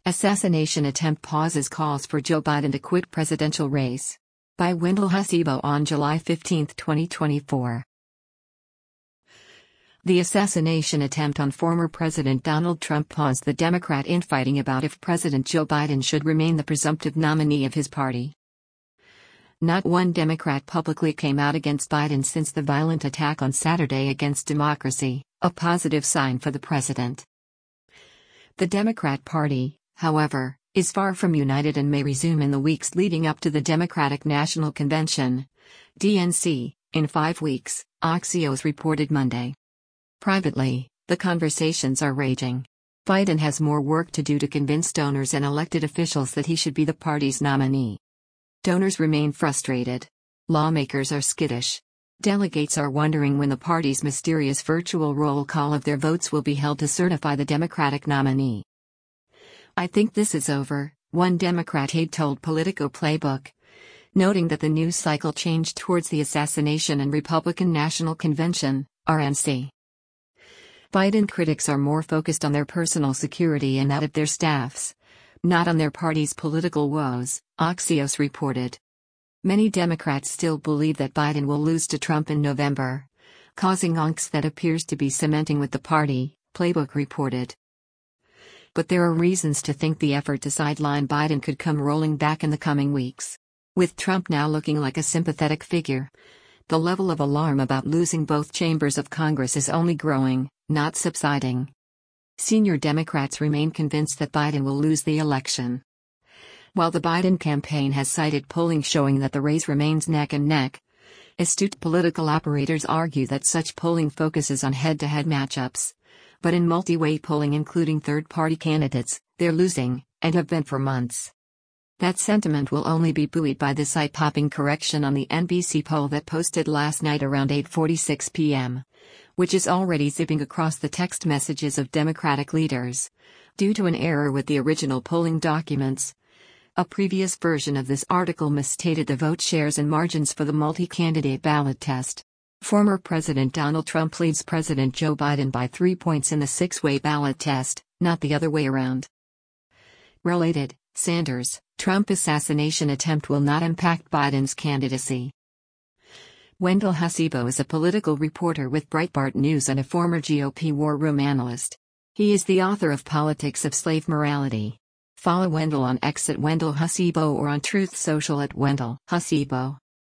Assassination attempt pauses calls for Joe Biden to quit presidential race. By Wendell Hasibo on July 15, 2024. The assassination attempt on former President Donald Trump paused the Democrat infighting about if President Joe Biden should remain the presumptive nominee of his party. Not one Democrat publicly came out against Biden since the violent attack on Saturday against democracy, a positive sign for the president. The Democrat Party, however, is far from united and may resume in the weeks leading up to the Democratic National Convention, DNC, in 5 weeks, Axios reported Monday. Privately, the conversations are raging. Biden has more work to do to convince donors and elected officials that he should be the party's nominee. Donors remain frustrated. Lawmakers are skittish. Delegates are wondering when the party's mysterious virtual roll call of their votes will be held to certify the Democratic nominee. "I think this is over," one Democrat aide told Politico Playbook, noting that the news cycle changed towards the assassination and Republican National Convention, RNC. Biden critics are more focused on their personal security and that of their staffs, not on their party's political woes, Axios reported. Many Democrats still believe that Biden will lose to Trump in November, causing angst that appears to be cementing with the party, Playbook reported. But there are reasons to think the effort to sideline Biden could come rolling back in the coming weeks. With Trump now looking like a sympathetic figure, the level of alarm about losing both chambers of Congress is only growing, not subsiding. Senior Democrats remain convinced that Biden will lose the election. While the Biden campaign has cited polling showing that the race remains neck and neck, astute political operators argue that such polling focuses on head-to-head matchups. But in multi-way polling including third-party candidates, they're losing, and have been for months. That sentiment will only be buoyed by this eye-popping correction on the NBC poll that posted last night around 8:46 p.m., which is already zipping across the text messages of Democratic leaders, due to an error with the original polling documents. A previous version of this article misstated the vote shares and margins for the multi-candidate ballot test. Former President Donald Trump leads President Joe Biden by 3 points in the 6-way ballot test, not the other way around. Related, Sanders, Trump assassination attempt will not impact Biden's candidacy. Wendell Hasibo is a political reporter with Breitbart News and a former GOP war room analyst. He is the author of Politics of Slave Morality. Follow Wendell on X at Wendell Hasibo or on Truth Social at Wendell Hasibo.